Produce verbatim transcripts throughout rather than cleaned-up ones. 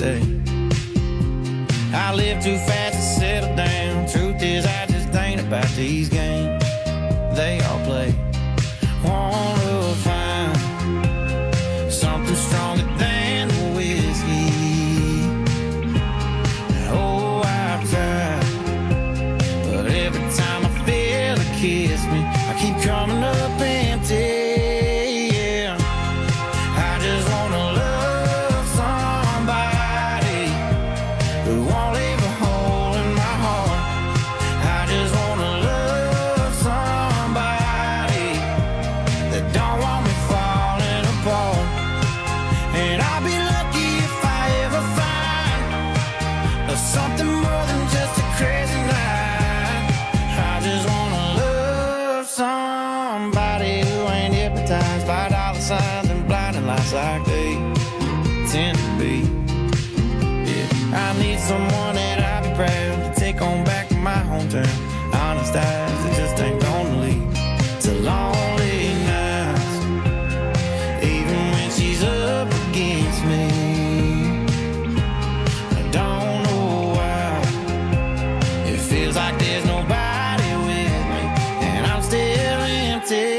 say. I live too fast to settle down. Truth is, I just think about these games they all play. Wanna find something stronger than the whiskey. Oh, I've tried, but every time I feel it kiss me, I keep coming up empty. Like they tend to be. Yeah, I need someone that I'll be proud to take on back to my hometown. Honest eyes that just ain't gonna lead to lonely nights, even when she's up against me. I don't know why it feels like there's nobody with me, and I'm still empty.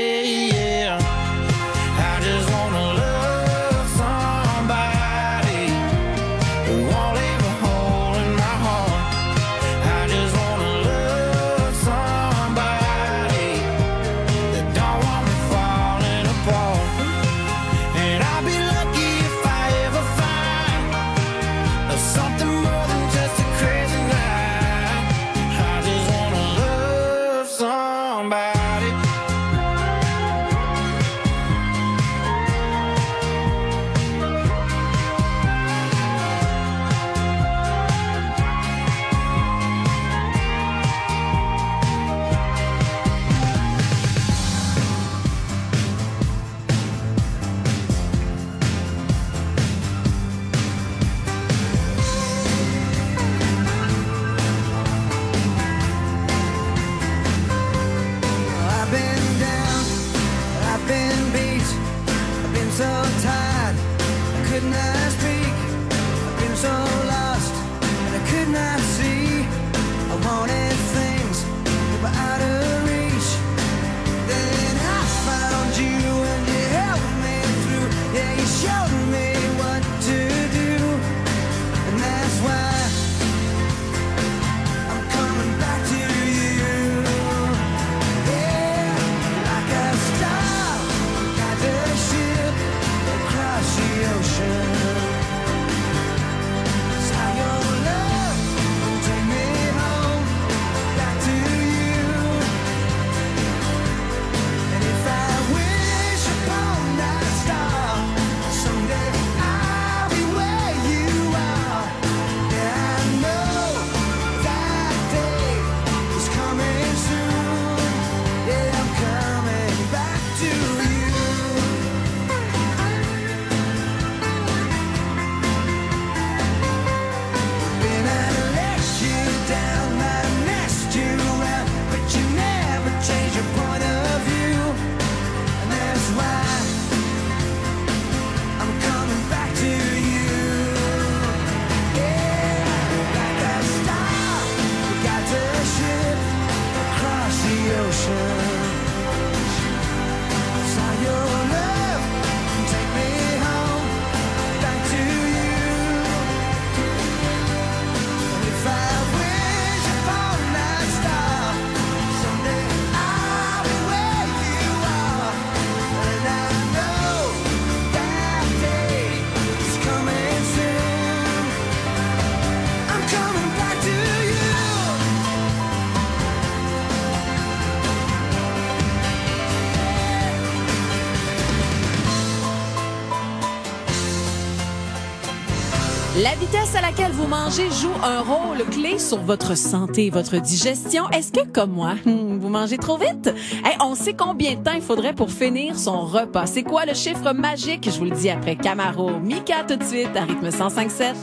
La vitesse à laquelle vous mangez joue un rôle clé sur votre santé et votre digestion. Est-ce que, comme moi, vous mangez trop vite? Hey, on sait combien de temps il faudrait pour finir son repas. C'est quoi le chiffre magique? Je vous le dis après Camaro. Mika tout de suite à rythme cent cinq sept.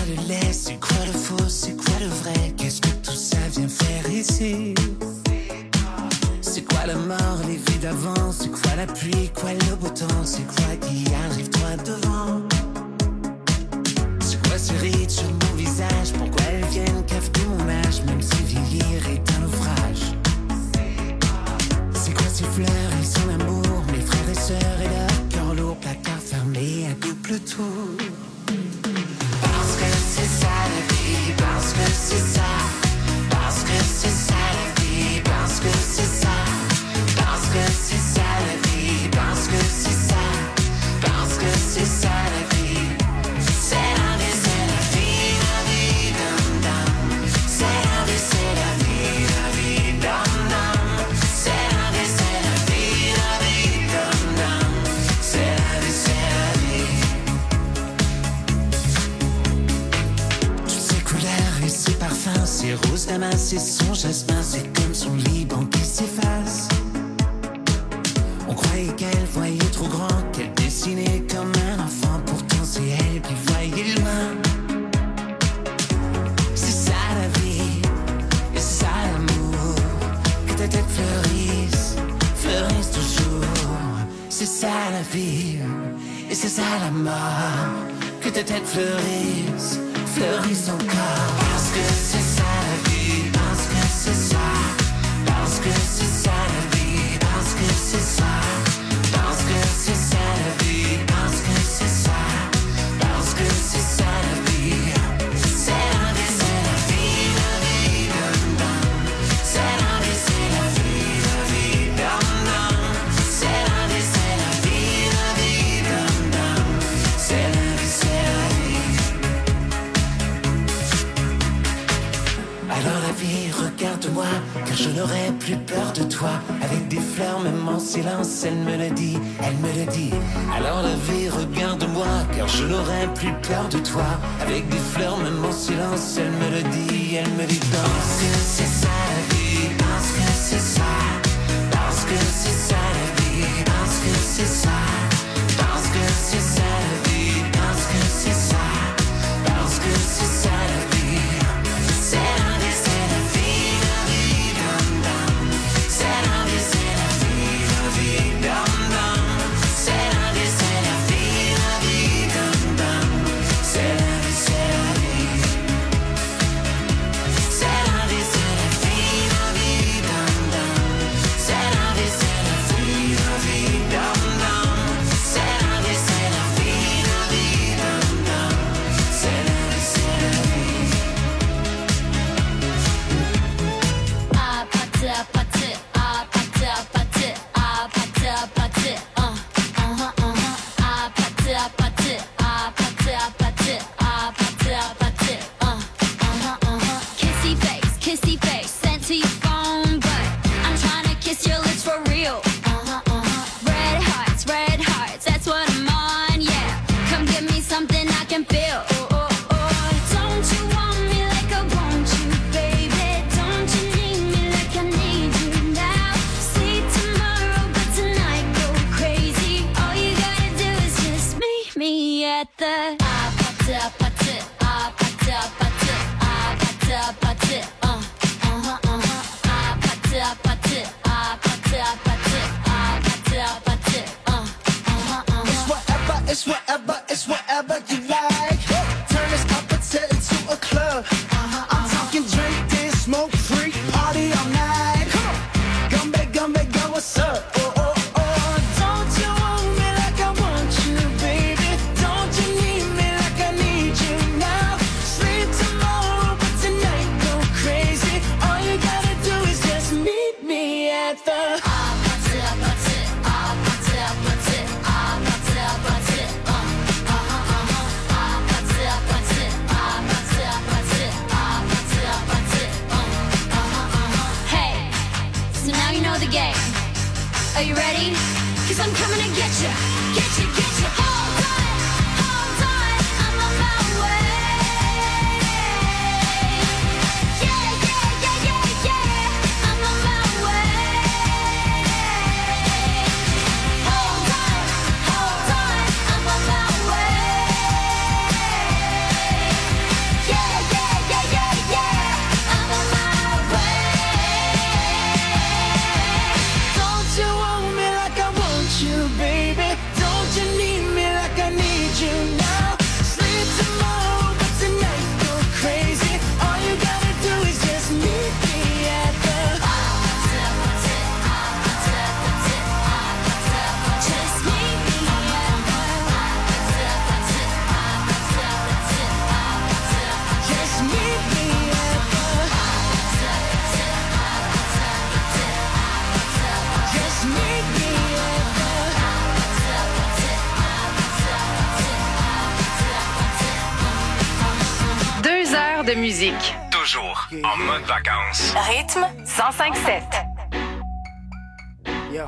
le laid, c'est quoi le faux, c'est quoi le vrai? Qu'est-ce que tout ça vient faire ici? C'est quoi la mort, les vies d'avant? C'est quoi la pluie, quoi le beau temps? C'est quoi qui arrive droit devant? C'est quoi ces rides sur mon visage? Pourquoi elles viennent cafeter mon âge? Même si vieillir est un naufrage. C'est quoi ces fleurs et son amour? Mes frères et sœurs et leur cœur lourd, placard fermé à double tour. Parce que c'est ça la vie, parce que c'est ça. Parce que c'est ça la vie, parce que c'est ça. Parce que c'est ça la vie, parce que c'est ça. Parce que c'est ça la vie. C'est la vie, c'est la vie, la vie, dum dum. C'est la vie, c'est la vie, la vie, dum dum. C'est la vie, c'est la vie, la vie, dum dum. C'est la vie, c'est la vie. Toutes ces couleurs et ces parfums, ces roses damas et son jasmin, c'est comme son Liban qui s'efface. On croyait qu'elle voyait trop grand, qu'elle dessinait comme un enfant. Pourtant c'est elle qui voyait loin. C'est ça la vie, et c'est ça l'amour. Que ta tête fleurisse, fleurisse toujours. C'est ça la vie, et c'est ça la mort. Que ta tête fleurisse, fleurisse encore. Parce que c'est ça la vie, parce que c'est ça. Parce que c'est ça la vie, parce que c'est ça. Parce que c'est ça la vie, parce que c'est ça. Parce que c'est ça la vie. C'est la vie, c'est la vie, la vie, dum dum. C'est la vie, c'est la vie, la vie, dum dum. C'est la vie, c'est la vie, la vie, dum dum. C'est la vie, c'est la vie. Alors la vie, regarde-moi, car je n'aurai plus peur de toi. Avec des fleurs, même en silence, elle me le dit, elle me le dit. Alors la vie, regarde-moi, car je n'aurai plus peur de toi. Avec des fleurs, même en silence, elle me le dit, elle me dit. Parce que c'est ça la vie, parce que c'est ça. Parce que c'est ça la vie, parce que c'est ça. Parce que c'est ça la vie, parce que c'est ça. Parce que c'est ça la vie. C'est la vie, c'est la vie, la vie, dum dum. C'est la vie, c'est la vie, la vie, dum dum. C'est la vie, c'est la vie, la vie, dum dum. C'est la vie, c'est la vie. C'est la vie, c'est la vie, la vie, dum dum. C'est la vie, c'est la vie, la vie, dum dum. C'est la vie, c'est la vie, la vie, dum dum. C'est la vie, c'est la vie. Ah, pâté, ah, pâté, ah, pâté, ah, pâté, ah, pâté, ah, pâté, uh, uh-huh, uh-huh. Ah, pâté, ah, pâté, ah, pâté, ah, pâté, ah, pâté, ah, pâté, uh, uh-huh, uh-huh. Kissy face, kissy face, sent to your phone, but I'm trying to kiss your lips for real. Uh-huh, uh-huh. Red hearts, red hearts, that's what I'm on, yeah. Come give me something I can feel. Oh, oh, oh. Don't you want me like I want you, baby? Don't you need me like I need you now? See tomorrow, but tonight go crazy. All you gotta do is just meet me at the ah, pâté, ah, pâté, ah, pâté, ah, pâté, ah, pâté, ah, pâté, uh, uh-huh, uh-huh. Ah, pâté, ah, pâté, ah, pâté, ah, pâté, ah, pâté, ah, pâté, uh, uh-huh, uh-huh. It's whatever, it's whatever, it's whatever you like. Turn this up into a club. I'm talking drink, dance, smoke, freak, party all night. Come on, gumbe, gumbe, go, what's up? Oh, oh, oh. Don't you want me like I want you, baby? Don't you need me like I need you now? Sleep tomorrow, but tonight go crazy. All you gotta do is just meet me at the Ah, pâté, ah, pâté, ah, pâté, ah, pâté, ah, pâté, ah, pâté, uh, uh-huh, uh-huh. Ah, pâté, ah, pâté, ah, pâté, ah, pâté, ah, pâté, ah, pâté, uh, uh-huh, uh-huh. Hey, so now you know the game. Are you ready? 'Cause I'm coming to get you, get you, get you. Hold on, hold on, I'm on my way. Yeah, yeah, yeah, yeah, yeah, I'm on my way. Hold on, hold on, I'm on my way. heures de musique. Toujours en mode vacances. Rythme cent cinq sept. Yeah.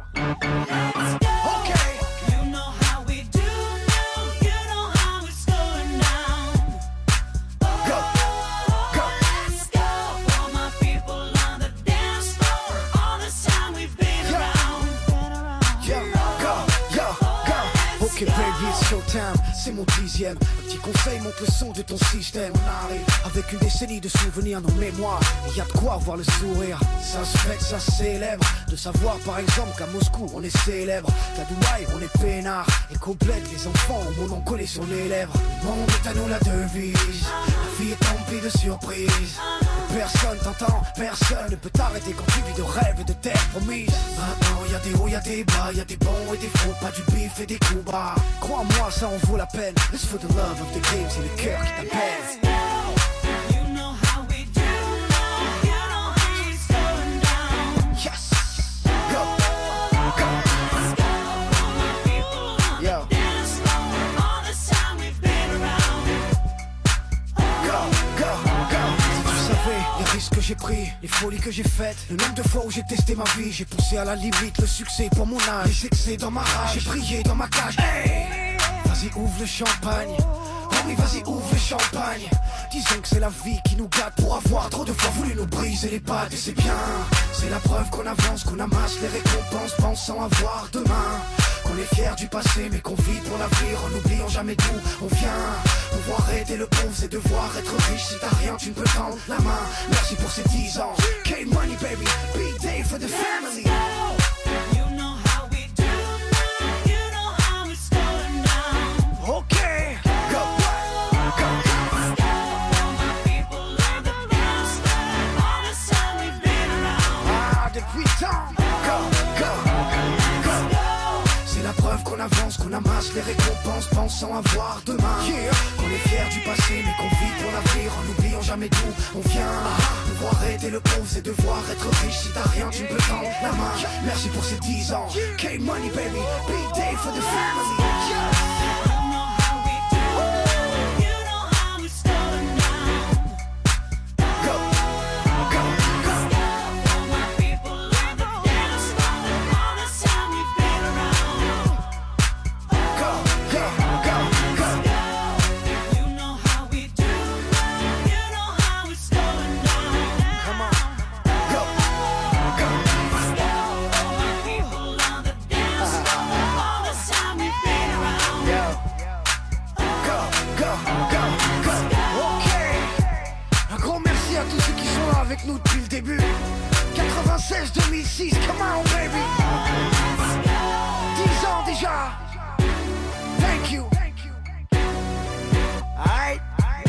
Okay. You know how we do now. You know how it's going down. Go. Go. Let's go for my people on the dance floor. All the time we've been around. Yeah. Go. Yo. Go. Ok baby, it's showtime. C'est mon dixième. Un petit conseil, monte le son de ton système. On arrive avec une décennie de souvenirs dans mémoire. Il y a de quoi voir le sourire. Ça se fait, ça se célèbre. De savoir par exemple qu'à Moscou on est célèbre, qu'à Dubaï on est peinard, et qu'au bled les enfants ont mon nom collé sur les lèvres. Le monde est à nous la devise. La vie est emplie de surprises. Et personne t'entend, personne ne peut t'arrêter quand tu vis de rêves et de terre promise. Maintenant y a des hauts, y a des bas, y a des bons et des faux, pas du bif et des coups bas. Crois-moi, ça en vaut la peine. It's for the love of the game, c'est le cœur qui t'appelle. You know how we do now. You know how it's going down. Yes. Go. Go. Let's go for my people on Yo. the dance floor. All the time we've been around. Go, go, go. Si tu savais les risques que j'ai pris, les folies que j'ai faites, le nombre de fois où j'ai testé ma vie, j'ai poussé à la limite le succès pour mon âge, les excès dans ma rage, j'ai prié dans ma cage. Hey, vas-y ouvre le champagne. Oh oui, vas-y ouvre le champagne. Disons que c'est la vie qui nous gâte pour avoir trop de fois voulu nous briser les pattes. Et c'est bien, c'est la preuve qu'on avance, qu'on amasse les récompenses pensant avoir demain. Qu'on est fier du passé mais qu'on vit pour l'avenir en n'oubliant jamais d'où on vient. Pouvoir aider le pauvre c'est devoir être riche. Si t'as rien tu ne peux tendre la main. Merci pour ces dix ans. K-Money baby, big day for the family. You know how we do now. You know how it's going down. Okay, go, go, Let's go for my people on the dance floor. All the time we've been around. ah depuis tant. Go, go, go. C'est la preuve qu'on avance, qu'on amasse les récompenses pensant avoir demain. Yeah. Qu'on est fier du passé mais qu'on vit pour l'avenir en n'oubliant jamais d'où on vient. Pouvoir aider le pauvre c'est devoir être riche. Si t'as rien tu ne peux tendre la main. Merci pour ces dix ans. K-Money baby, big day for the family. You know how we do now. You know how it's going down. Go, go, go. Let's go for my people on the dance floor. All the time we've been around. Go, go, go, go. You know how we do now. You know how it's going down. Come on. Go, go. Let's go for my people on the dance floor. All the time we've been around. Yo. Go, go, go, go. Ok. Un grand merci à tous ceux qui sont là avec nous depuis le début. quatre-vingt-seize deux mille six, come on baby. dix ans déjà. Thank you. Alright.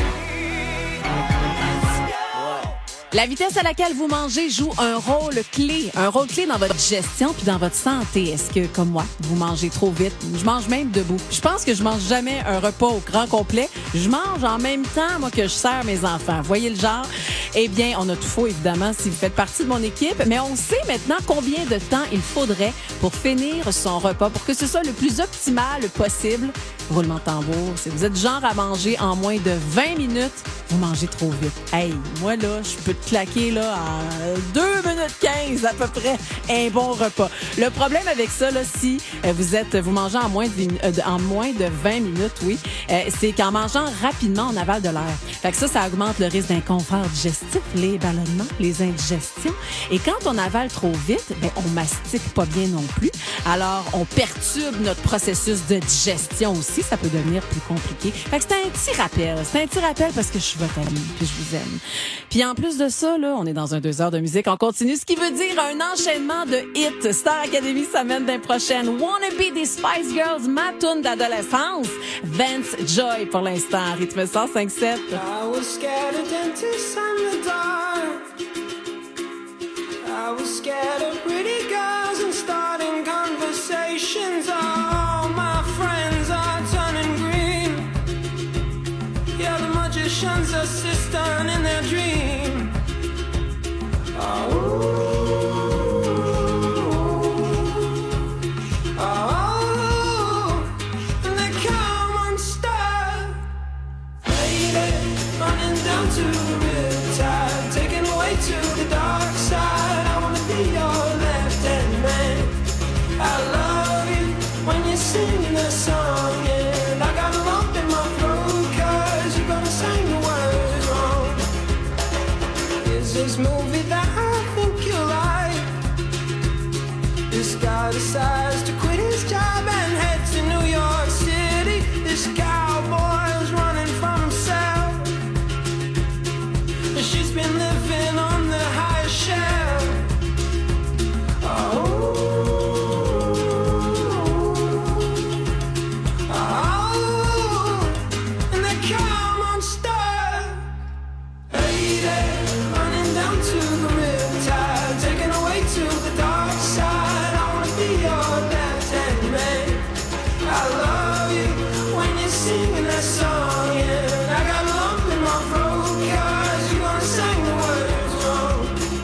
La vitesse à laquelle vous mangez joue un rôle clé, un rôle clé dans votre digestion puis dans votre santé. Est-ce que, comme moi, vous mangez trop vite? Je mange même debout. Je pense que je mange jamais un repas au grand complet. Je mange en même temps, moi, que je sers mes enfants. Voyez le genre? Eh bien, on a tout faux, évidemment, si vous faites partie de mon équipe, mais on sait maintenant combien de temps il faudrait pour finir son repas, pour que ce soit le plus optimal possible. Roulement de tambour, si vous êtes du genre à manger en moins de vingt minutes, vous mangez trop vite. Hey, moi, là, je peux te claquer là, en deux minutes quinze à peu près un bon repas. Le problème avec ça, là, si vous êtes, vous mangez en moins de, en moins de vingt minutes, oui, euh, c'est qu'en mangeant rapidement, on avale de l'air. Fait que ça, ça augmente le risque d'inconfort digestif, les ballonnements, les indigestions. Et quand on avale trop vite, ben, on mastique pas bien non plus. Alors, on perturbe notre processus de digestion aussi. Ça peut devenir plus compliqué. Fait que c'est un petit rappel. C'est un petit rappel parce que je suis votre amie puis je vous aime. Puis en plus de ça, là, on est dans un deux heures de musique. On continue, ce qui veut dire un enchaînement de hits. Star Academy s'amène d'un prochaine. Wanna Be des Spice Girls, ma tune d'adolescence. Vance Joy pour l'instant. Rythme cent cinq sept. I was scared of dentists and the dark. I was scared of pretty girls and starting conversations. All my friends are turning green. Yeah, the magician's assistant in their dream. Oh, oh, and they come unstuck. Lady, running down to the riptide, taken away to the dark side. I wanna be your left-hand man. I love you when you're singing that song, and I got a lump in my throat 'cause you're gonna sing the words wrong. Is this movie that I think you like? This guy decides to quit his job and head to New York City. This cowboy's running from himself. She's been living on the highest shelf. Oh, oh, and they come on star. Lady, running down to the riptide, taken away to the dark side. I wanna be your left-hand man. I love you when you're singing that song, and I got a lump in my throat 'cause you're gonna sing the words wrong.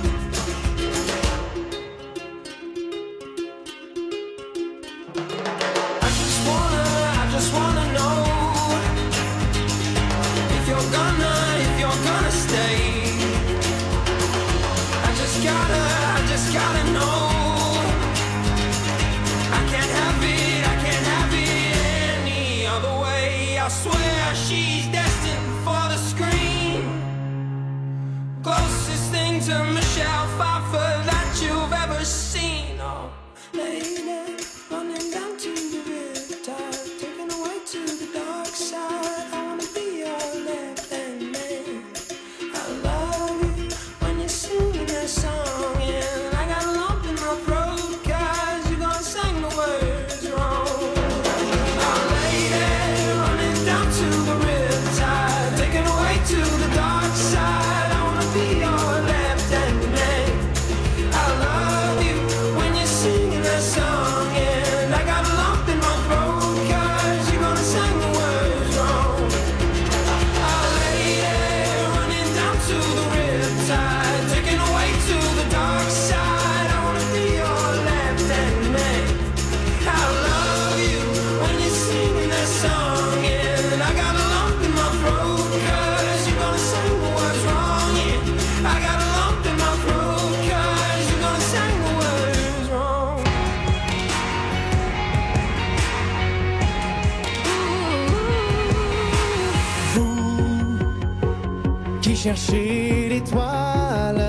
I just wanna, I just wanna know if you're gonna, if you're gonna stay. I just gotta, I just gotta know. I can't have it, I can't have it any other way. I swear she's destined for the screen. Closest thing to Michelle Pfeiffer that you've ever seen. Oh, lady, running down to the riptide, taken away to the dark side. I wanna be your left-hand man. I love you when you're singing that song, and I got a lump in my throat 'cause you're gonna sing the words wrong. Oh, lady, running down to the riptide, taken away to the dark side. I wanna be your left-hand man. I love you when you're singing that song, and I got a lump in my throat 'cause you're gonna sing the words wrong. Oh, lady, running down to the riptide, taken away to the dark side. I wanna be your left-hand man. I love you when you're singing that song, and I got a lump in my throat 'cause you're gonna sing the words wrong. Yeah, I got a lump in my throat 'cause you're gonna sing the words wrong. Vous qui cherchez l'étoile,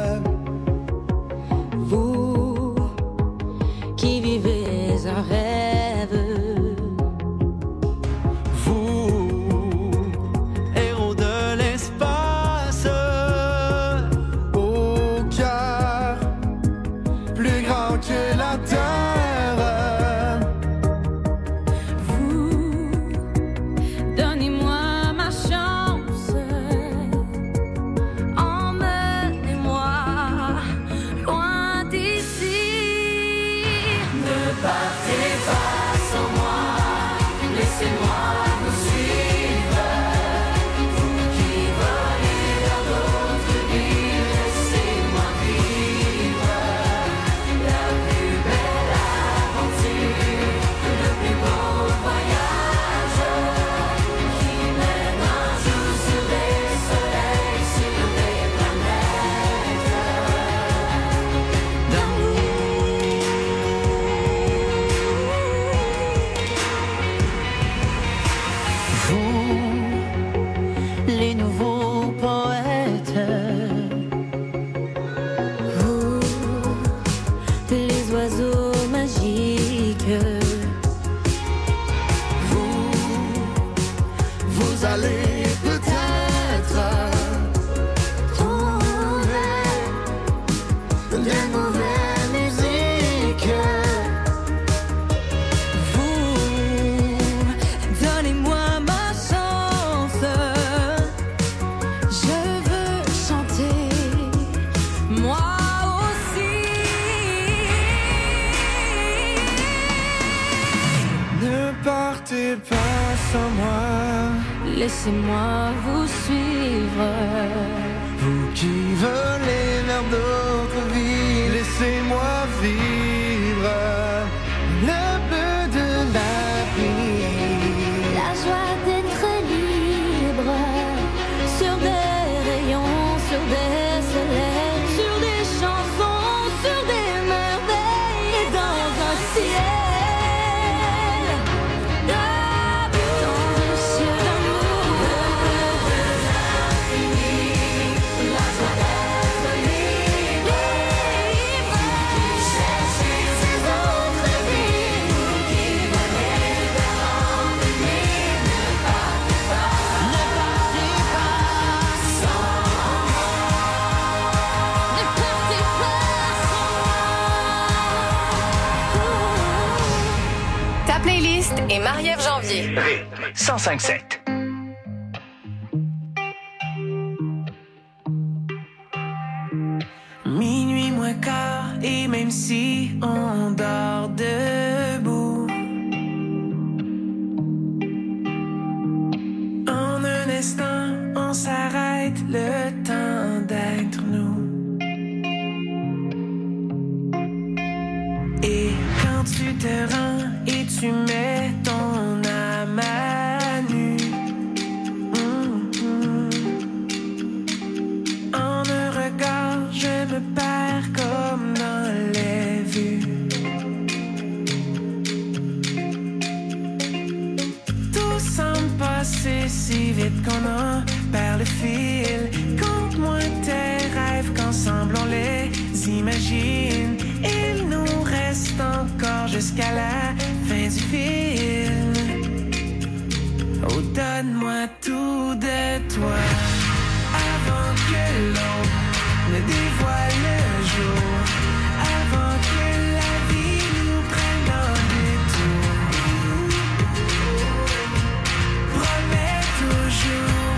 Vous qui vivez un rêve, vous, héros de l'espace, au cœur plus grand que la terre. vous, donnez-moi ma chance, emmenez-moi loin d'ici. Ne partez pas sans moi, laissez-moi vous suivre. Vous qui volez vers d'autres vies, laissez-moi vivre la plus belle aventure, le plus beau voyage qui mène un jour sur des soleils, sur des planètes Vous, les nouveaux poètes, vous, les oiseaux magiques, vous, vous allez peut-être trouver des nouvelles musiques. vous, donnez-moi ma chance. Je veux chanter, moi aussi. Ne partez pas sans moi, Laissez-moi vous suivre. vous qui volez vers d'autres vies, laissez-moi vivre le bleu de la vie. La joie d'être libre sur des Énergie. Rythme cent cinq sept. Minuit moins quart, et même si on dort debout, en un instant, on s'arrête, le temps d'être nous. Et quand tu te rends et tu mets ton âme à nu, mm-hmm. En un regard, je me perds comme dans les vues. Tout semble passer si vite qu'on en perd le fil. Conte-moi tes rêves qu'ensemble on les imagine. Il nous reste encore jusqu'à la fin du film. Oh, donne-moi tout de toi avant que l'on ne dévoile le jour, avant que la vie nous prenne en détour. Promets toujours,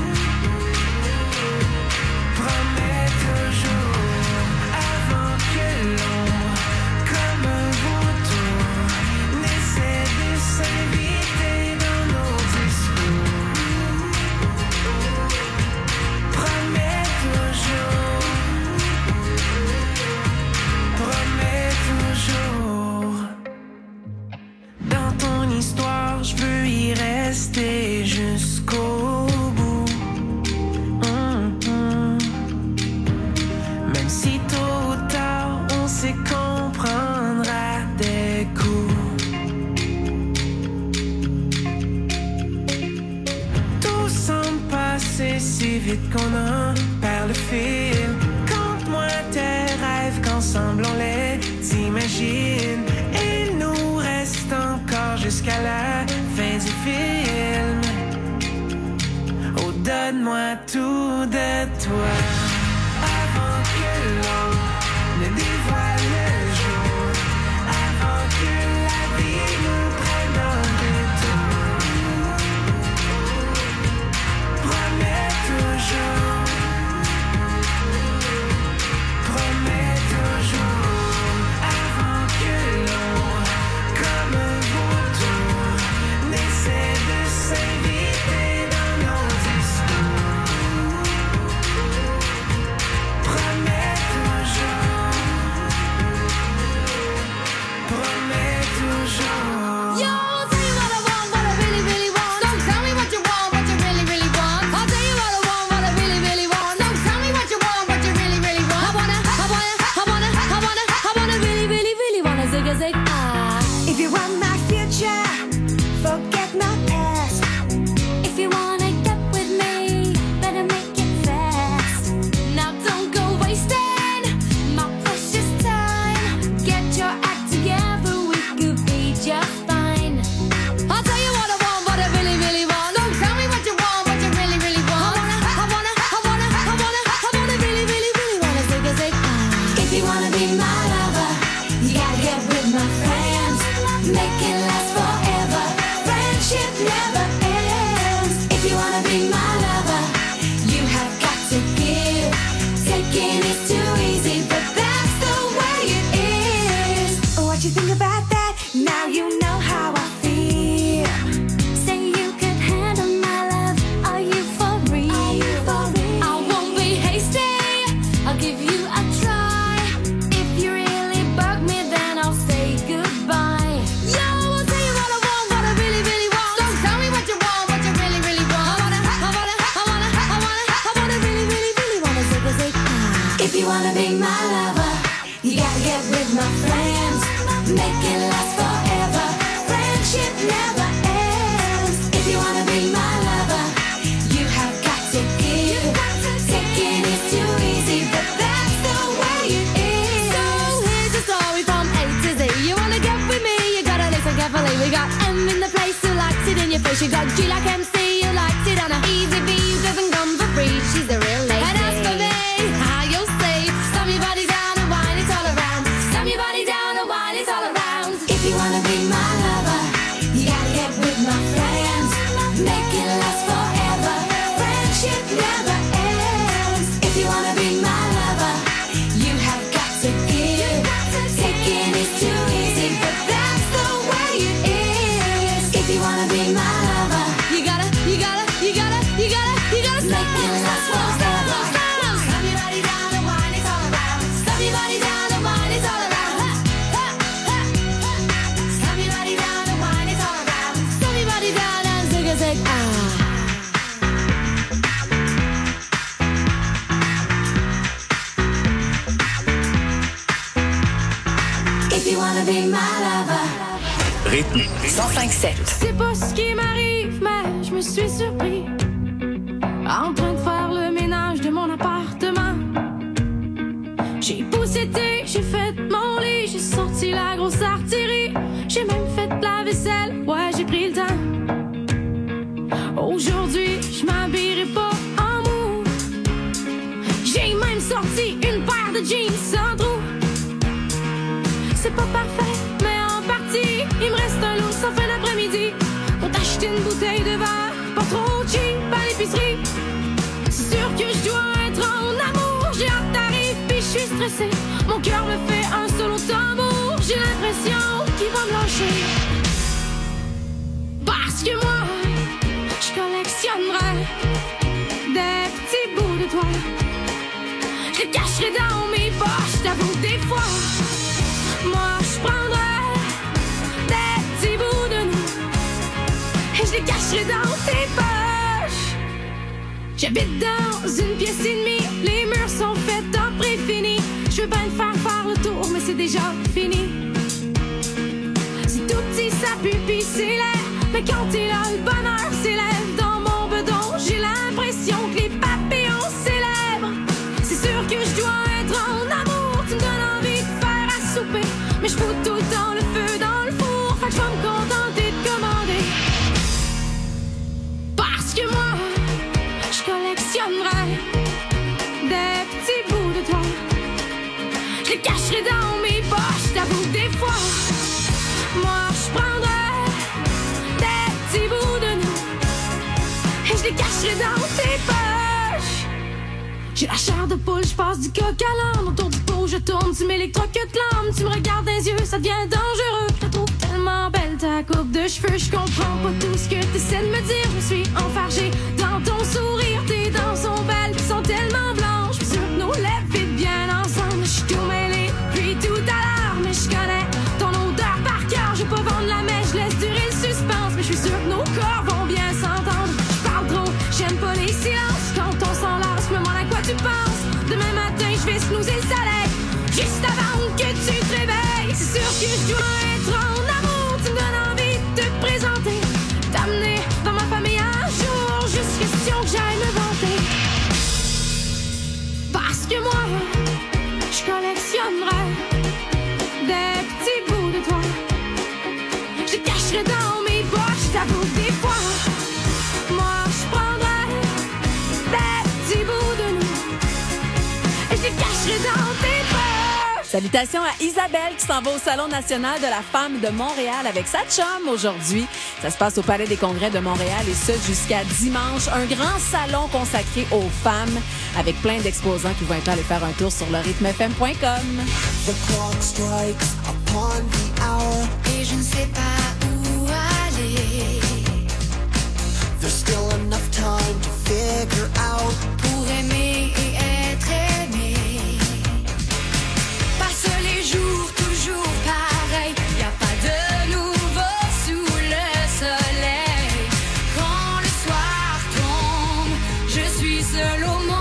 promets toujours, avant que l'ombre, comme un vautour, n'essaie de s'inviter dans nos discours. Promets toujours, promets toujours. Dans ton histoire, je veux y rester jusqu'au bout. Mm-hmm. Même si tôt ou tard, on sait comprendre à des coups. Tout semble passer si vite qu'on en perd le fil. Conte-moi tes rêves qu'ensemble on les imagine. Il nous reste encore jusqu'à la fin du film. Oh, donne-moi tout de toi avant que l'on ne dévoile le jour, avant que la vie nous prenne en détour. Promets toujours, promets toujours, avant que l'on, comme un vautour, n'essaie de s'inviter dans nos discours. Promets toujours, promets toujours. Yo, I'll tell you what I want, what I really, really want. Don't tell me what you want, what you really, really want. I'll tell you what I want, what I really, really want. Don't tell me what you want, what you really, really want. I wanna, I wanna, I wanna, I wanna, I wanna really, really, really wanna zig a zig ah. If you want my future, forget my past. If you wanna get with me, better make it fast. Now don't go wasting my precious time. Get your act together, we could be just fine. I'll tell you what I want, what I really, really want. Don't tell me what you want, what you really, really want. I wanna, I wanna, I wanna, I wanna, I wanna really, really, really wanna zig a zig ah. If you wanna be my lover, you gotta get with my friends. Make it last forever. Friendship never ends. If you wanna be my lover, you have got to give. Taking is too easy, but that's the way it is. What you think about that? Now you know how I feel. Say you could handle my love. Are you for real? Are you for real? I won't be hasty. I'll give you a try. If you really bug me, then I'll say goodbye. Yo, I'll tell you what I want, what I really, really want. Don't tell me what you want, what you really, really want. I wanna, I wanna, I wanna, I wanna, I wanna really, really, really wanna zig a zig ah. If you wanna be my lover, you gotta get with my friends. Make it last forever. Friendship never ends. If you wanna be my lover, you have got to give. Taking is too easy, but that's the way it is. So here's the story from A to Z. You wanna get with me, you gotta listen carefully. We got M in the place who likes it in your face. You got G like M C who likes it on a easy V who doesn't come for free. She's a real lady. And as for me, how you'll say, slam your body down and wine it all around. Slam your body down and wine it all around. If you wanna be my lover, you gotta get with my wanna be my lover. Rythme cent cinq sept. C'est pas ce qui m'arrive, mais je me suis surpris en train de faire le ménage de mon appartement. J'ai poussé, j'ai fait mon lit, j'ai sorti la grosse artillerie, j'ai même fait la vaisselle, ouais j'ai pris le temps. Aujourd'hui, je m'habillerai pas en mou. J'ai même sorti une paire de jeans sans trou. C'est pas parfait, mais en partie, il me reste un lot sans fin d'après-midi pour t'acheter une bouteille de verre, pas trop cheap à l'épicerie. C'est sûr que je dois être en amour, j'ai hâte d'arriver puis je suis stressée. Mon cœur me fait un solo tambour, j'ai l'impression qu'il va me lâcher. Parce que moi, je collectionnerai des petits bouts de toi. Je les cacherai dans mes poches, t'avoue des fois. Moi, je prendrai des petits bouts de nous et je les cacherai dans tes poches. J'habite dans une pièce et demie, les murs sont faits en préfini. Je veux bien te faire faire le tour, mais c'est déjà fini. C'est tout petit, ça pue, puis c'est l'air. Mais quand t'es là, le bonheur s'élève dans mon bedon. J'ai l'impression que les papillons célèbrent. C'est sûr que je dois être en amour. Tu me donnes envie de faire à souper, mais je fous tout le temps le feu dans le four. Fait que je vais me contenter de commander. Parce que moi, je collectionnerai des petits bouts de toi. Je les cacherai dans mes poches, t'avoue des fois. Moi, je prendrai des petits bouts de nous et je les cacherai dans tes poches. J'ai la chair de poule, je passe du coq à l'âne. Autour du pot, je tourne, tu m'électrocutes l'âme. Tu me regardes dans les yeux, ça devient dangereux. Je la trouve tellement belle, ta coupe de cheveux. Je comprends pas tout ce que t'essaies de me dire. Je suis enfargée dans ton sourire. Tes dents sont belles, pis sont tellement blanches. Je suis sûre que nos lèvres fit bien ensemble. Je suis tout mêlée, puis tout à l'heure. Mais je connais ton odeur par cœur. Je veux pas vendre la mèche, je laisse durer le suspense. Mais je suis sûre que nos corps vont bien s'entendre. Je parle trop, j'aime pas les silences. Quand on s'enlace, me demande à quoi tu penses. Demain matin, je vais snoozer le soleil juste avant que tu te réveilles. C'est sûr que je dois être en amour. Tu me donnes envie de te présenter, t'amener dans ma famille un jour. Juste question que j'aille me vanter. Parce que moi, je collectionnerai des petits bouts de toi. Je les cacherai dans mes poches, t'avoue des fois. Moi, je prendrai des petits bouts de nous et je les cacherai dans tes poches. Salutations à Isabelle qui s'en va au Salon national de la femme de Montréal avec sa chum aujourd'hui. Ça se passe au Palais des Congrès de Montréal et ce jusqu'à dimanche. Un grand salon consacré aux femmes avec plein d'exposants qui vont être là aller faire un tour sur le rythme f m point com. The clock strikes upon the hour. Et je ne sais pas où aller There's still enough time to figure out. pour aimer et être aimé. Passe les jours toujours pareils, y a pas de nouveau sous le soleil. Quand le soir tombe, je suis seule au monde.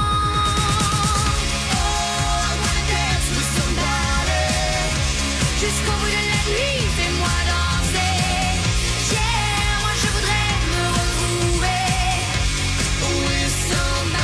Oh, I wanna dance with somebody. Jusqu'au bout de la nuit, fais-moi danser. Yeah, moi je voudrais me retrouver with somebody.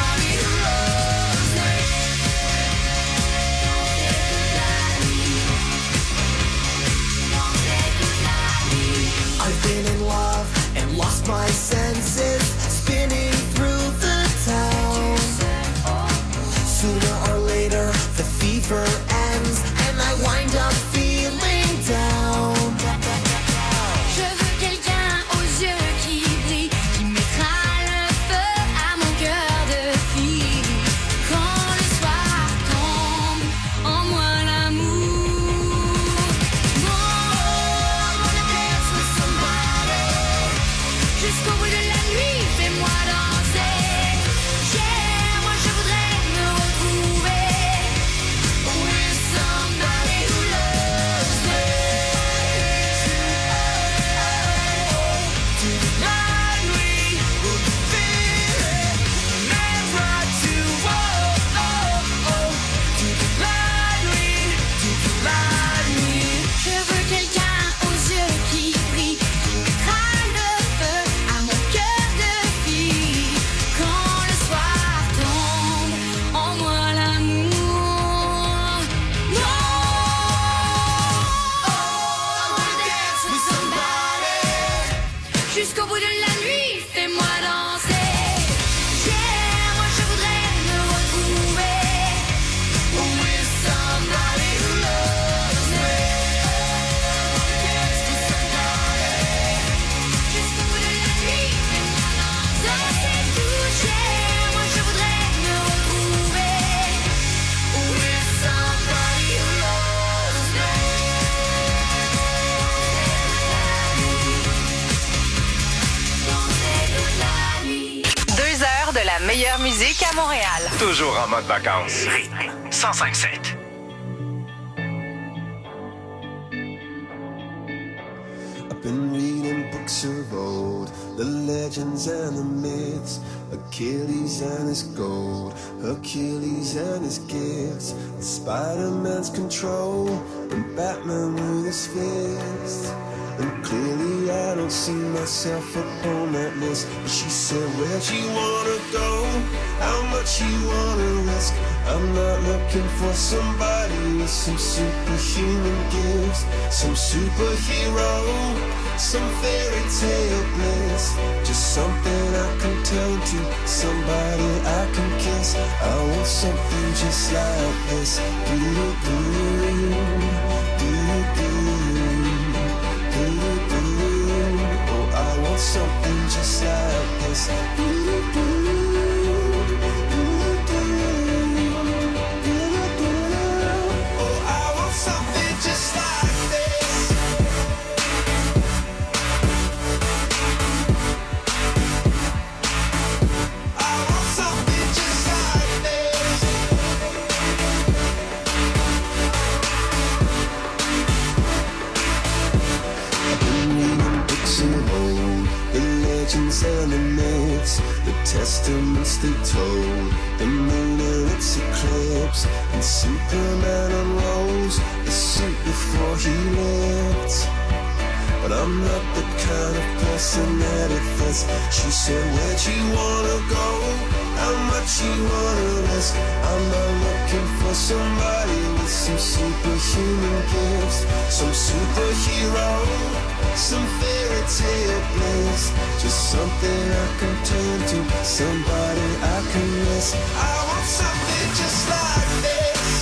musique à Montréal. Toujours en mode vacances. Rythme cent cinq sept. I've been reading books of old, the legends and the myths, Achilles and his gold, Hercules and his gifts, Spider-Man's control, and Batman with his fists. And clearly I don't see myself upon that list. But she said, where'd you wanna go? How much you wanna risk? I'm not looking for somebody with some superhuman gifts, some superhero, some fairy tale bliss. Just something I can turn to, somebody I can kiss. I want something just like this. Do-do-do, do-do-do. Oh, I want something just like this. Oh, I want something just like this. I want something just like this. The legends and the myths, the testaments they told, the moon and its eclipse, and Superman unrolls the suit before he lived. But I'm not the kind of person that it fits. She said, where'd you wanna go? How much you wanna risk? I'm not looking for somebody with some superhuman gifts, some superhero, some fairy tale bliss. Just something I can turn to, somebody I can miss. I want something just like this.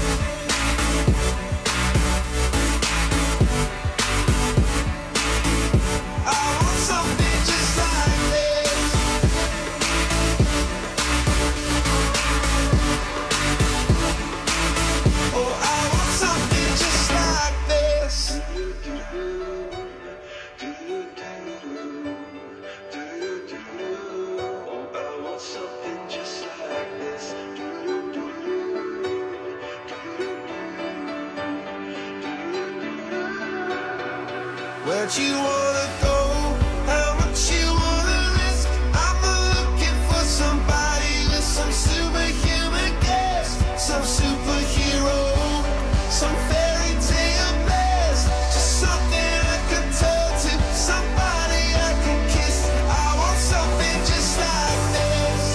I want something just like this. Oh, I want something just like this. Where'd you wanna go? How much you wanna risk? I'm not looking for somebody with some superhuman gifts, some superhero, some fairy tale bliss. Just something I can turn to, somebody I can kiss. I want something just like this.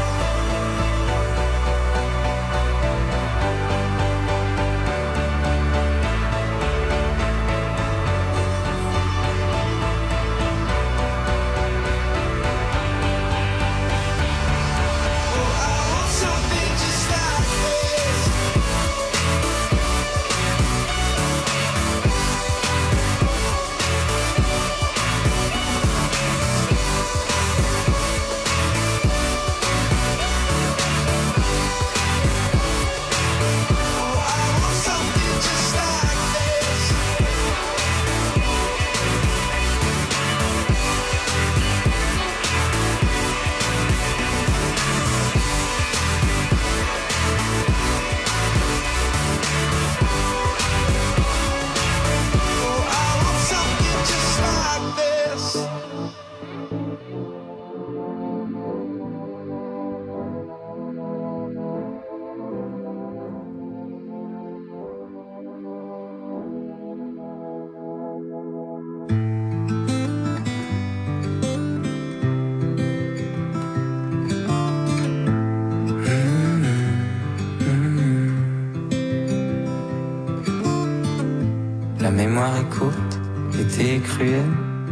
La mémoire est courte, l'été est cruel.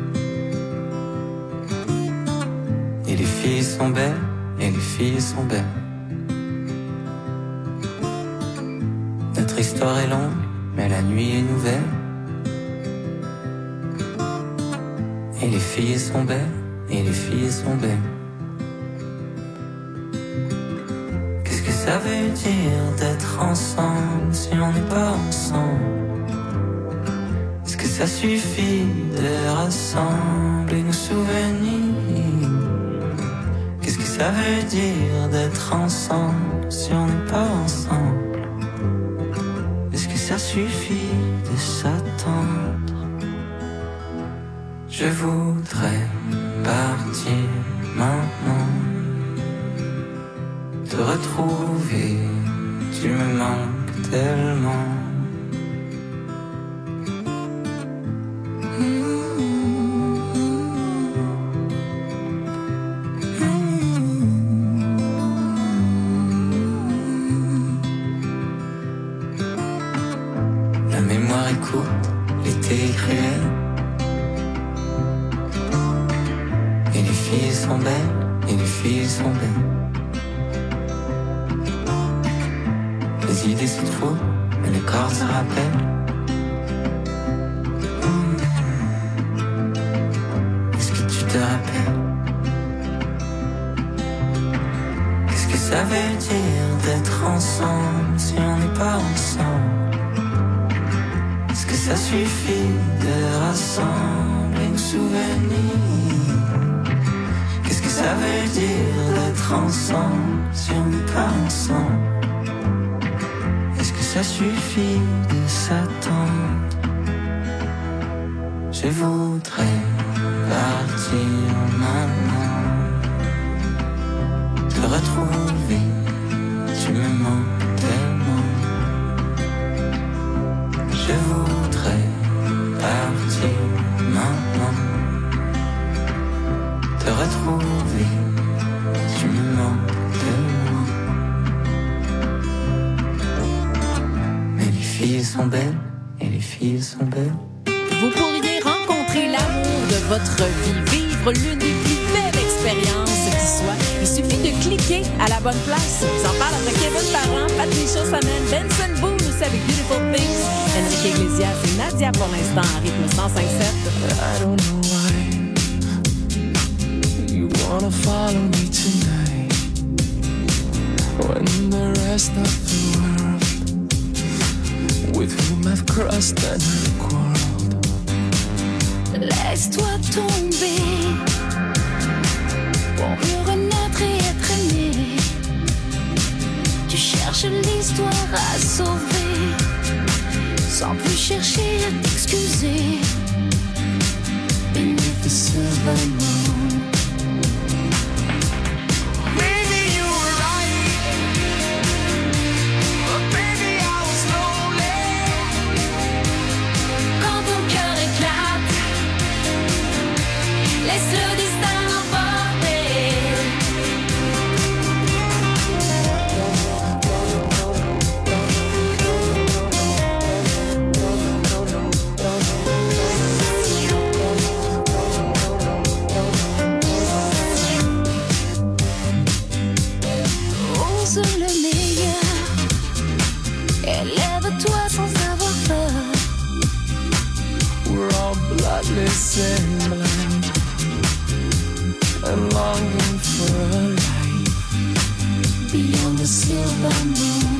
Et les filles sont belles, et les filles sont belles. Notre histoire est longue, mais la nuit est nouvelle. Et les filles sont belles, et les filles sont belles. Qu'est-ce que ça veut dire d'être ensemble si on n'est pas ensemble? Est-ce que ça suffit de rassembler nos souvenirs? Qu'est-ce que ça ça veut dire d'être ensemble si on n'est pas ensemble? Est-ce que ça suffit de s'attendre? Je voudrais partir maintenant, te retrouver, tu me manques tellement. La mémoire est courte, l'été est cruel, et les filles sont belles, et les filles sont belles. Les idées se trouvent, mais le corps se rappelle. Est-ce que tu te rappelles? Qu'est-ce que ça veut dire d'être ensemble si on n'est pas ensemble? Est-ce que ça suffit de rassembler nos souvenirs? Qu'est-ce que ça veut dire d'être ensemble si on n'est pas ensemble? Est-ce que ça suffit de s'attendre? Je voudrais partir maintenant, te retrouver, tu me manques tellement. Je voudrais partir maintenant, te retrouver, tu me manques tellement. Mais les filles sont belles, et les filles sont belles. Vous pourriez rencontrer l'amour de votre vie, vivre l'une des plus belles expériences qui soit. Il suffit de cliquer à la bonne place. J'en parle avec Kevin Parent, Patricia Samen, Benson Boone aussi avec Beautiful Things, Enrique Iglesias et Nadia pour l'instant en rythme cent cinq sept. I don't know why you wanna follow me tonight when the rest of the world with whom I've crossed and have quarreled. Laisse-toi tomber pour mieux renaître et être aimé. Tu cherches l'histoire à sauver sans plus chercher à t'excuser. Beneath the silver moon, Maybe you were right, but baby I was lonely. quand ton cœur éclate, laisse le destin l'emporter. Ose le meilleur, élève-toi sans avoir peur. We're all bloodless and blind and longing for a life Beyond the silver moon,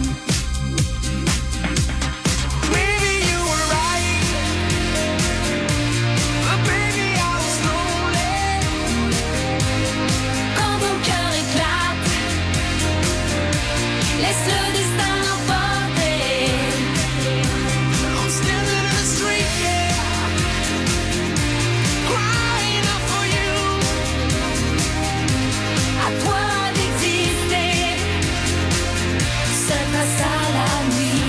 Maybe you were right, but baby I was lonely. quand ton cœur éclate, laisse le destin l'emporter. I'm standing in the street, yeah, crying out for you. À toi d'exister, seul face à la nuit.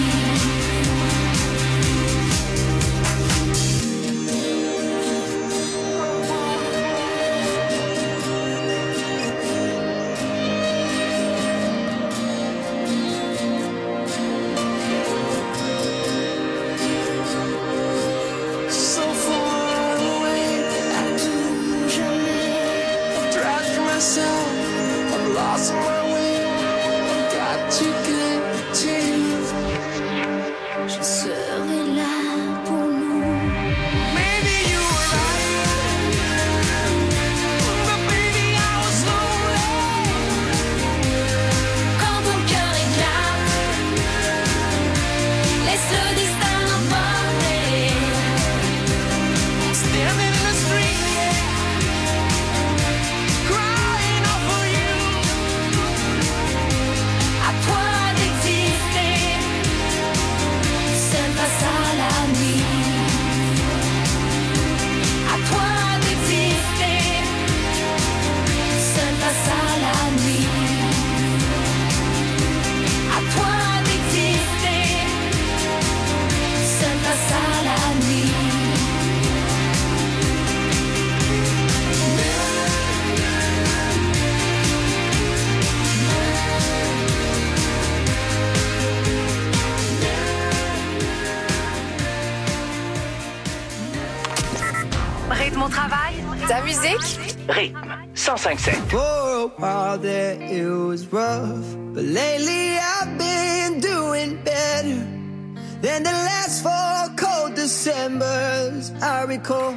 au travail? Ta musique? Rythme cent cinq sept. For a while there it was rough, but lately I've been doing better than the last four cold Decembers I recall.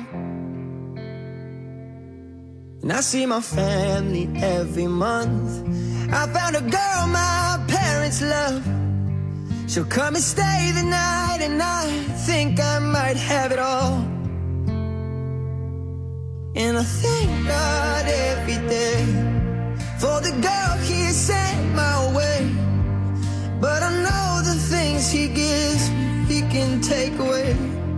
And I see my family every month. I found a girl my parents love. She'll come and stay the night, and I think I might have it all. And I thank God every day for the girl He sent my way. But I know the things He gives me, He can take away.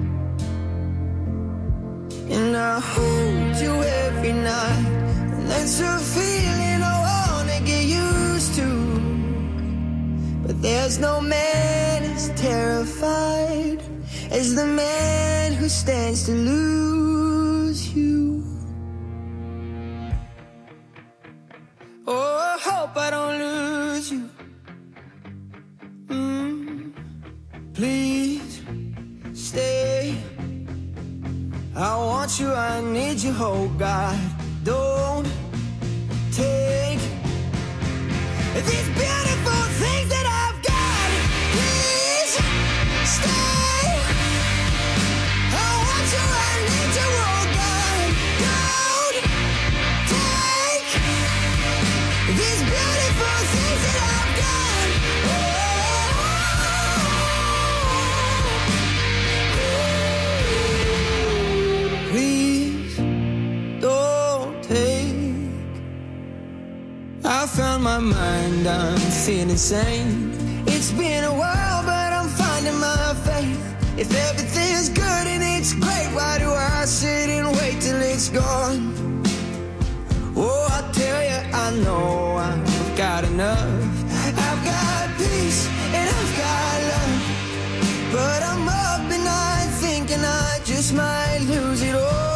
And I hold you every night, and that's a feeling I wanna get used to. But there's no man as terrified as the man who stands to lose you. Oh, I hope I don't lose you. Mm, please stay. I want you, I need you, oh God. Don't take these beautiful things that I've got. Please stay. I want you, I need you, oh God. Don't take these beautiful things that I've got. Oh. Please don't take. I found my mind, I'm feeling sane. It's been a while, but I'm finding my faith. If everything's good and it's great, why do I sit and wait till it's gone? Oh, I tell you, I know I've got enough. I've got peace and I've got love. But I'm up at night thinking I just might lose it all.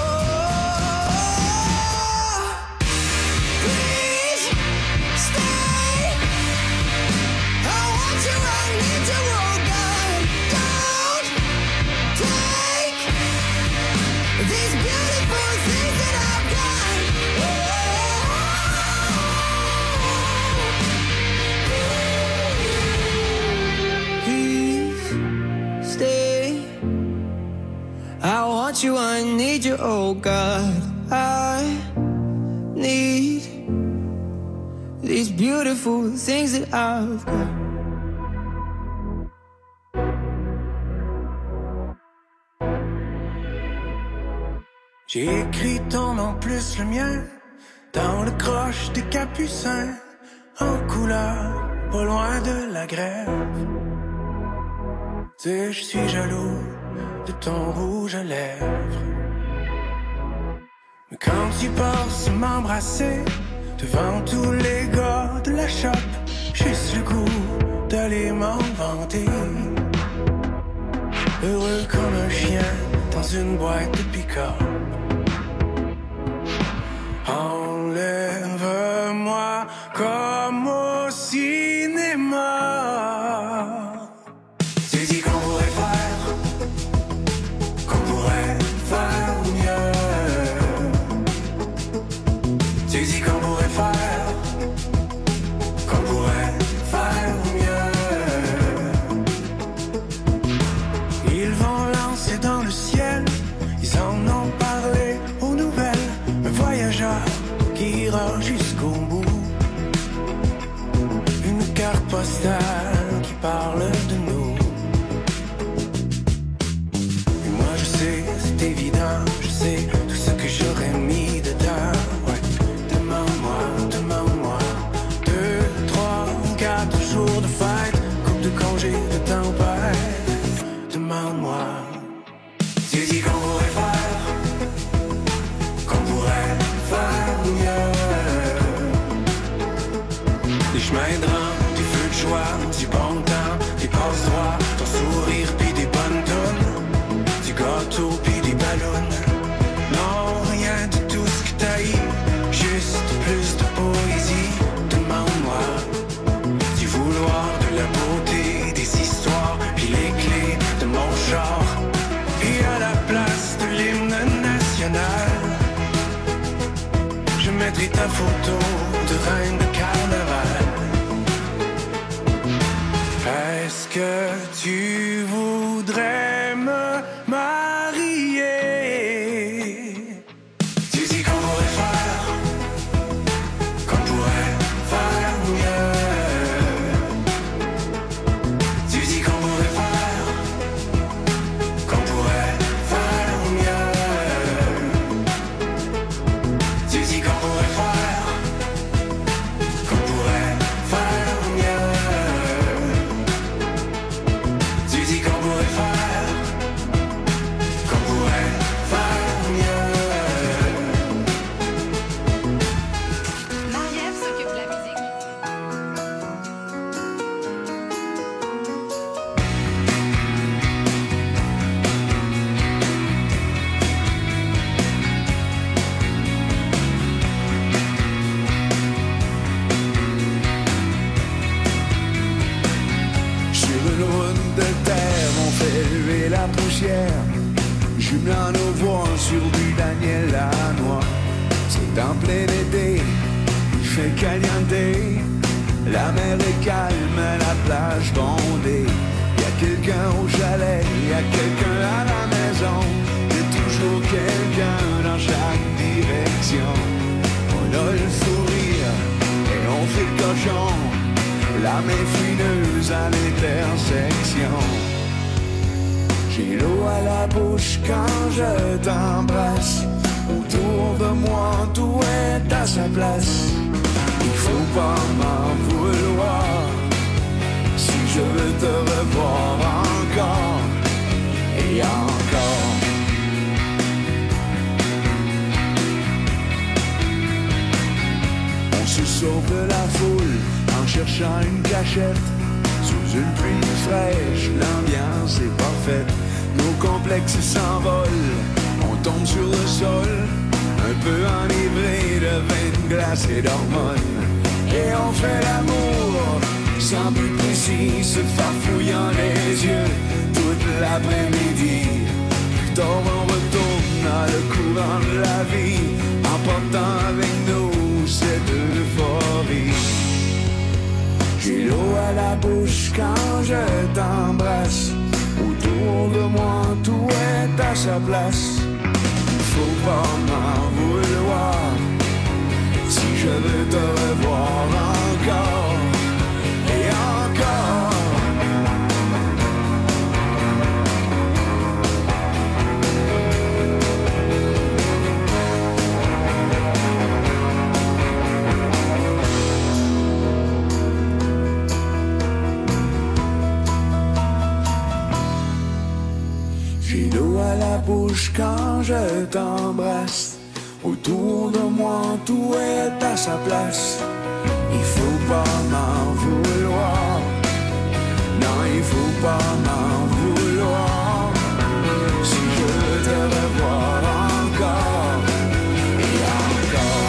Please stay. I want you, I need you, oh God. Don't take these beautiful things that I've got. Please stay. I want you, I need you, oh God. I need these beautiful things that I've got. J'ai écrit ton nom plus le mien dans le croche des capucins, en couleur, pas loin de la grève. Tu sais, je suis jaloux de ton rouge à lèvres. Mais quand tu passes m'embrasser devant tous les gars de la shop, juste le goût d'aller m'en vanter. Heureux comme un chien dans une boîte de pick-up. Enlève-moi comme au cinéma. Tu dis qu'on pourrait faire, qu'on pourrait faire mieux. Tu dis qu'on pourrait faire, qu'on pourrait faire mieux. Ils vont lancer dans le ciel, ils en ont parlé aux nouvelles, un voyageur qui ira jusqu'au bout. Une carte postale qui parle de nous. Et moi je sais, c'est évident, je sais tout ce que j'aurais mis dedans. Ouais, demande-moi, demande-moi. Deux, trois, quatre jours de fête, coupe de congé de tempête. Demande-moi. Tu dis qu'on pourrait faire, qu'on pourrait faire mieux. Des chemins de rang, des feux de joie, du bon temps, des passes droits, ton sourire pis des bonnes tonnes, du gâteau pis des ballons. Non, rien de tout ce que t'haïs, juste plus de poésie. Demande-moi du vouloir, de la beauté, des histoires, pis les clés de mon genre. Et à la place de l'hymne national, Est-ce que tu voudrais me marier? Tu dis qu'on pourrait faire, qu'on pourrait faire mieux. Tu dis qu'on pourrait faire, qu'on pourrait faire mieux. Tu dis qu'on pourrait faire, qu'on pourrait faire mieux. Tu dis qu'on pourrait faire, qu'on pourrait faire mieux. Marie-Ève s'occupe de la musique. Sur une route de terre, on fait lever la poussière. Jumelant nos voix sur du Daniel Lanois. C'est en plein été, il fait caliente. La mer est calme, la plage bondée. Y a quelqu'un au chalet, y a quelqu'un à la maison. Y a toujours quelqu'un dans chaque direction. On a le fou rire et on fait le cochon. La main fineuse à l'intersection. J'ai l'eau à la bouche quand je t'embrasse. Autour de moi tout est à sa place. Il faut pas m'en vouloir si je veux te revoir encore et encore. On se sauve de la foule en cherchant une cachette. Sous une pluie fraîche, l'ambiance est parfaite. Nos complexes s'envolent, on tombe sur le sol, un peu enivré de vin de glace et d'hormones. Et on fait l'amour, sans but précis, se farfouillant les yeux, toute l'après-midi. Plus tard on retourne dans le courant de la vie, emportant avec nous cette euphorie. J'ai l'eau à la bouche quand je t'embrasse. Autour de moi tout est à sa place. Faut pas m'en vouloir si je veux te revoir encore et encore. J'ai l'eau à la bouche quand je t'embrasse. Autour de moi tout est à sa place. Il faut pas m'en vouloir. Non, il faut pas m'en vouloir si je veux te revoir encore et encore.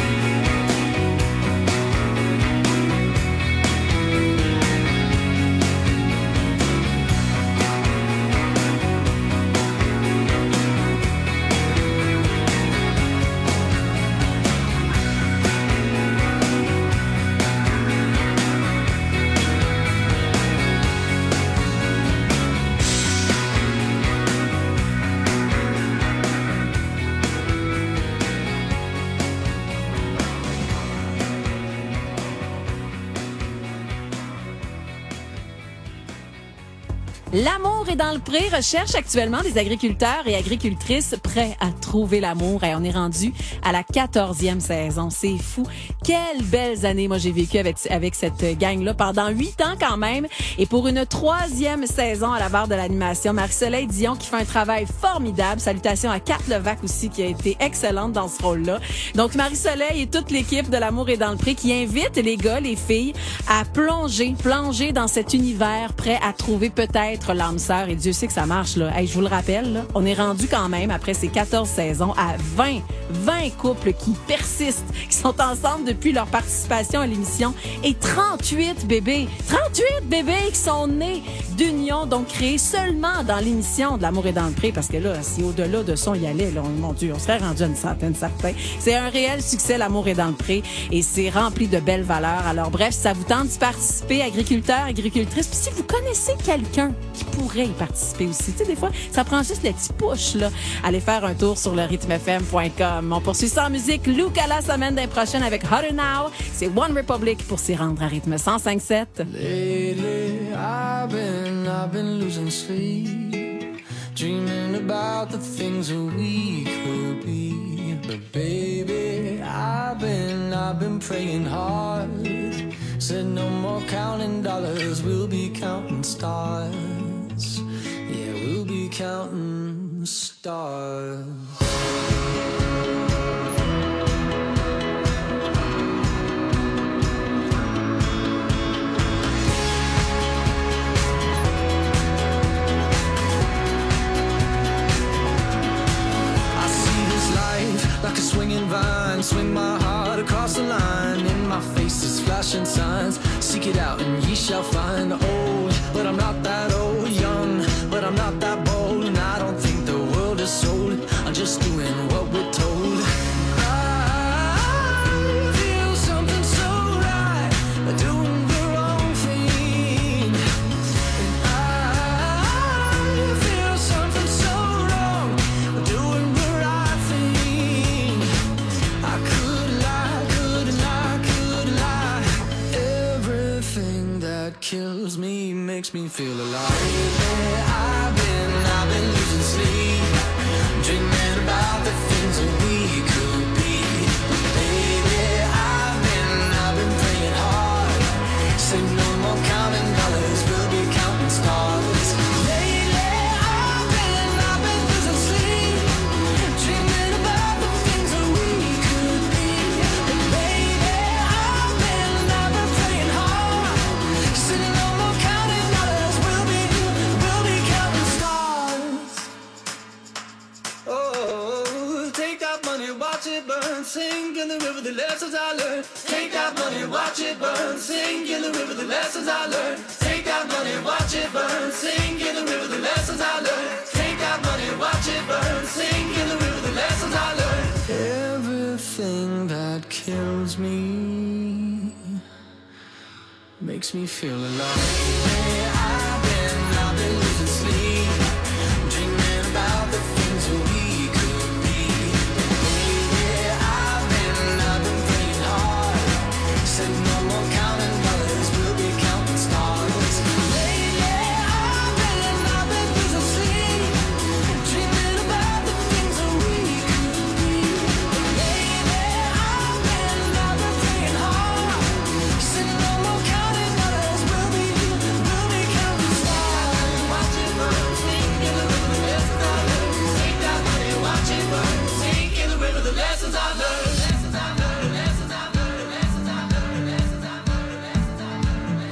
L'amour est dans le pré recherche actuellement des agriculteurs et agricultrices prêts à trouver l'amour. Et on est rendu à la quatorzième saison. C'est fou. Quelles belles années, moi, j'ai vécu avec, avec cette gang-là pendant huit ans quand même. Et pour une troisième saison à la barre de l'animation, Marie-Soleil Dion qui fait un travail formidable. Salutations à Kat Levac aussi qui a été excellente dans ce rôle-là. Donc, Marie-Soleil et toute l'équipe de L'amour est dans le pré qui invite les gars, les filles à plonger, plonger dans cet univers prêt à trouver peut-être l'âme sœur, et Dieu sait que ça marche, là. Hey, je vous le rappelle, là, on est rendu quand même, après ces quatorze saisons, à vingt, vingt couples qui persistent, qui sont ensemble depuis depuis leur participation à l'émission et trente-huit bébés, trente-huit bébés qui sont nés d'union, donc créés seulement dans l'émission de L'amour est dans le pré, parce que là, si au-delà de ça, on y allait, là, mon Dieu, on serait rendu à une centaine, certains. C'est un réel succès, L'amour est dans le pré, et c'est rempli de belles valeurs. Alors bref, si ça vous tente d'y participer, agriculteurs, agricultrices, puis si vous connaissez quelqu'un qui pourrait y participer aussi, tu sais, des fois, ça prend juste le petit push, là. Allez faire un tour sur le rythme f m point com. On poursuit sans musique. Luke à la semaine d'un prochaine avec Hotter Now. C'est One Republic pour s'y rendre à rythme cent cinq sept. Lately, I've been, I've been losing sleep, dreaming about the things that we could be. But baby, I've been, I've been praying hard. Said no more counting dollars, we'll be counting stars. Yeah, we'll be counting stars. Like a swinging vine, swing my heart across the line. In my face is flashing signs. Seek it out and ye shall find. Old, but I'm not that old. Young, but I'm not that bold. And I don't think the world is sold. I'm just doing what we're told. I feel something so right, doing the wrong thing. And I feel something so wrong, doing the right thing. I could lie, could lie, could lie. Everything that kills me makes me feel alive. Lately, I've been, I've been losing sleep, dreaming about the things that we could be. Baby, I've been, I've been praying hard. Say no more counting dollars, we'll be counting stars. Lately, I've been, I've been losing sleep, dreaming about the things that we could be. And baby, I've been, I've been praying hard. Say no more counting dollars, we'll be, we'll be counting stars. Oh, take that money, watch it burn, sink in the river, the lessons I learned. Take that money, watch it burn, sink in the river, the lessons I learned. Take that money, watch it burn, sink in the river, the lessons I learned. Take that money, watch it burn, sink in the river, the lessons I learned. Everything that kills me makes me feel alive. Hey, I've been, I've been losing sleep, dreaming about the things that we could be. Baby, I've been, I've been praying hard. Said no more counting dollars, we'll be counting stars. Lately, I've been, I've been losing sleep, dreaming about the things that we could be. Baby, I've been, I've been praying hard. Said no more counting dollars, we'll be, we'll be counting stars. Watch it burn, sink in the river, the lessons I learned. Take that money, watch it burn, sink in the river, the lessons I learned. Lessons I learned, lessons I learned, lessons I learned, lessons I learned, lessons I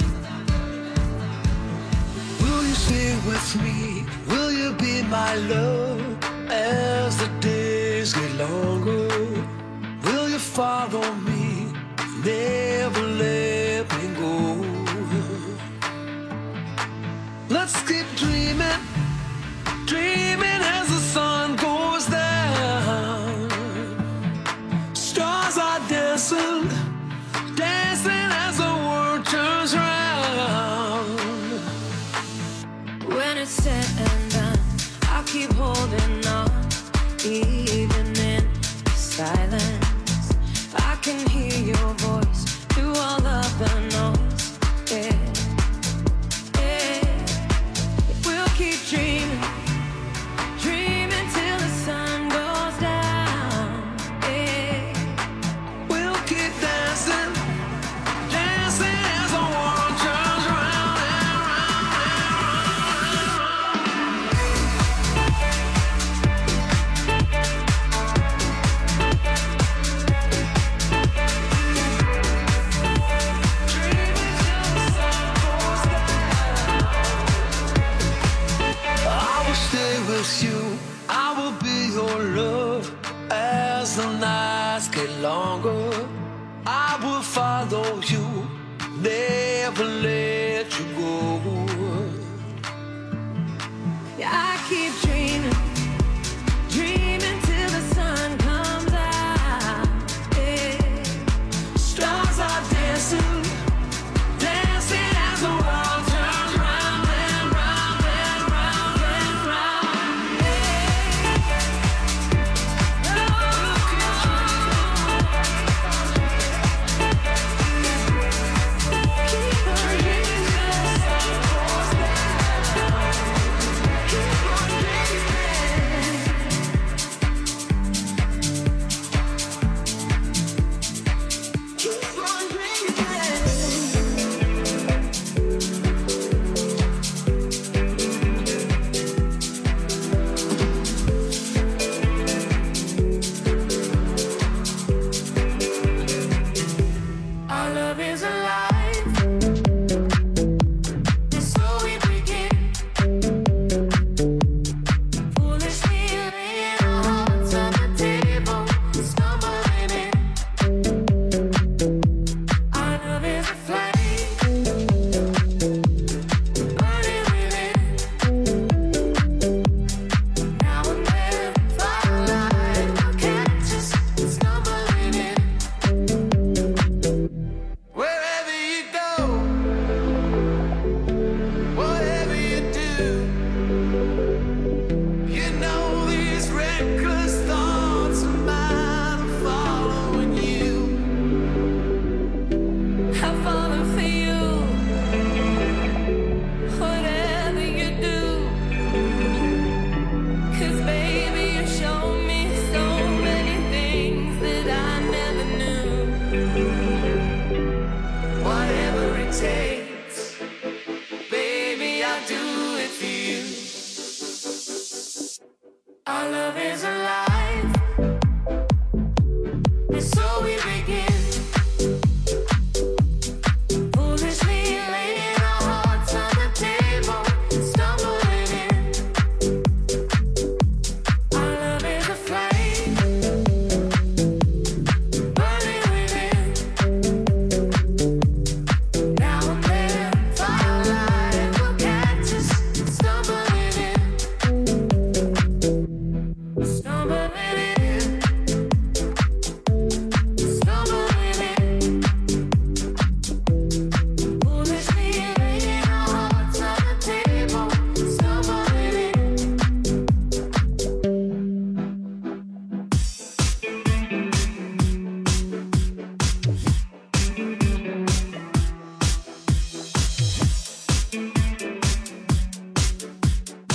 learned. Will you stay with me? Will you be my love as the days get longer? Will you follow me? Never let me go. Let's keep dreaming, dreaming as the sun goes down. Stars are dancing, dancing as the world turns round. When it's said and done, I'll keep holding on, even in silence. I can hear your